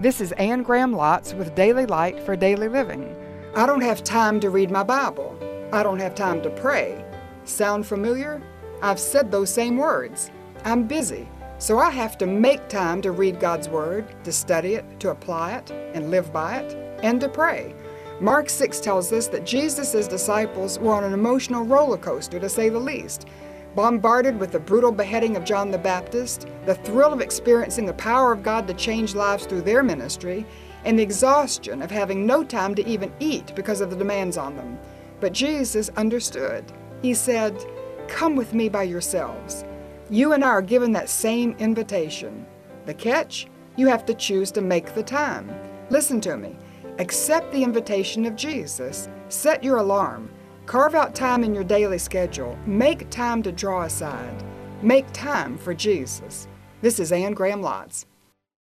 This is Anne Graham Lotz with Daily Light for Daily Living. I don't have time to read my Bible. I don't have time to pray. Sound familiar? I've said those same words. I'm busy, so I have to make time to read God's Word, to study it, to apply it, and live by it, and to pray. Mark 6 tells us that Jesus' disciples were on an emotional roller coaster, to say the least. Bombarded with the brutal beheading of John the Baptist, the thrill of experiencing the power of God to change lives through their ministry, and the exhaustion of having no time to even eat because of the demands on them. But Jesus understood. He said, "Come with me by yourselves." You and I are given that same invitation. The catch? You have to choose to make the time. Listen to me. Accept the invitation of Jesus. Set your alarm. Carve out time in your daily schedule. Make time to draw aside. Make time for Jesus. This is Anne Graham Lotz.